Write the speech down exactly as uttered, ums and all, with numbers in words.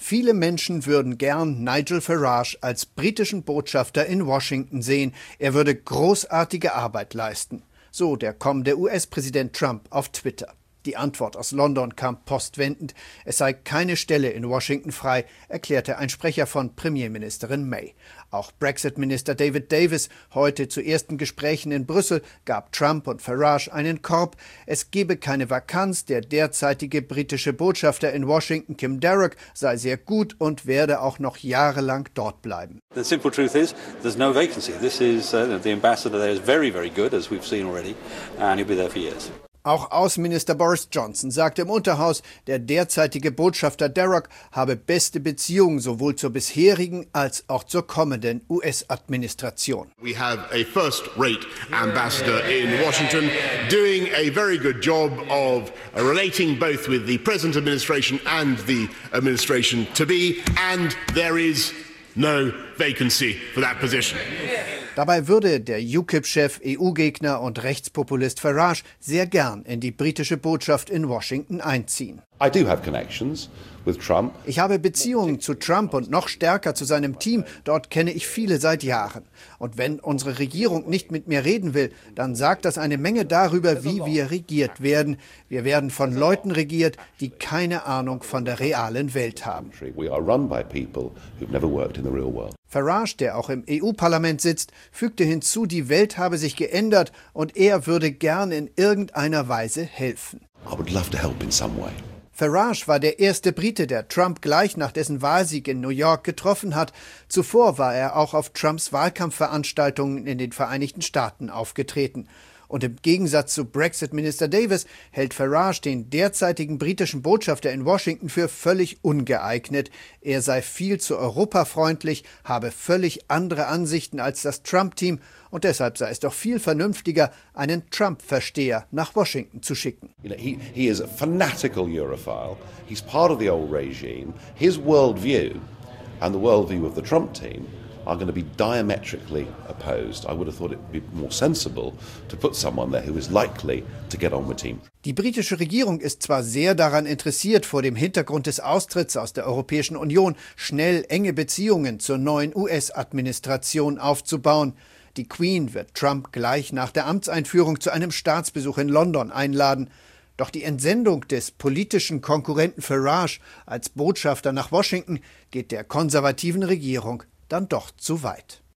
Viele Menschen würden gern Nigel Farage als britischen Botschafter in Washington sehen. Er würde großartige Arbeit leisten. So der kommende U S-Präsident Trump auf Twitter. Die Antwort aus London kam postwendend. Es sei keine Stelle in Washington frei, erklärte ein Sprecher von Premierministerin May. Auch Brexit-Minister David Davis, heute zu ersten Gesprächen in Brüssel, gab Trump und Farage einen Korb. Es gebe keine Vakanz. Der derzeitige britische Botschafter in Washington, Kim Darroch, sei sehr gut und werde auch noch jahrelang dort bleiben. The simple truth is, there's no vacancy. This is uh, the ambassador there is very, very good, as we've seen already, and he'll be there for years. Auch Außenminister Boris Johnson sagte im Unterhaus, der derzeitige Botschafter Darroch habe beste Beziehungen sowohl zur bisherigen als auch zur kommenden U S-Administration. We have a first-rate ambassador in Washington doing a very good job of relating both with the present administration and the administration to be, and there is no vacancy for that position. Dabei würde der U K I P-Chef, E U-Gegner und Rechtspopulist Farage sehr gern in die britische Botschaft in Washington einziehen. I do have connections with Trump. Ich habe Beziehungen zu Trump und noch stärker zu seinem Team. Dort kenne ich viele seit Jahren. Und wenn unsere Regierung nicht mit mir reden will, dann sagt das eine Menge darüber, wie wir regiert werden. Wir werden von Leuten regiert, die keine Ahnung von der realen Welt haben. We are run by people who've never worked in the real world. Farage, der auch im E U-Parlament sitzt, fügte hinzu, die Welt habe sich geändert und er würde gern in irgendeiner Weise helfen. I would love to help in some way. Farage war der erste Brite, der Trump gleich nach dessen Wahlsieg in New York getroffen hat. Zuvor war er auch auf Trumps Wahlkampfveranstaltungen in den Vereinigten Staaten aufgetreten. Und im Gegensatz zu Brexit-Minister Davis hält Farage den derzeitigen britischen Botschafter in Washington für völlig ungeeignet. Er sei viel zu europafreundlich, habe völlig andere Ansichten als das Trump-Team und deshalb sei es doch viel vernünftiger, einen Trump-Versteher nach Washington zu schicken. You know, he, he is a fanatical Europhile. He's part of the old regime. His worldview and the worldview of the Trump team are going to be diametrically opposed. I would have thought it would be more sensible to put someone there who is likely to get on with Team. Die britische Regierung ist zwar sehr daran interessiert, vor dem Hintergrund des Austritts aus der Europäischen Union schnell enge Beziehungen zur neuen U S-Administration aufzubauen. Die Queen wird Trump gleich nach der Amtseinführung zu einem Staatsbesuch in London einladen. Doch die Entsendung des politischen Konkurrenten Farage als Botschafter nach Washington geht der konservativen Regierung dann doch zu weit.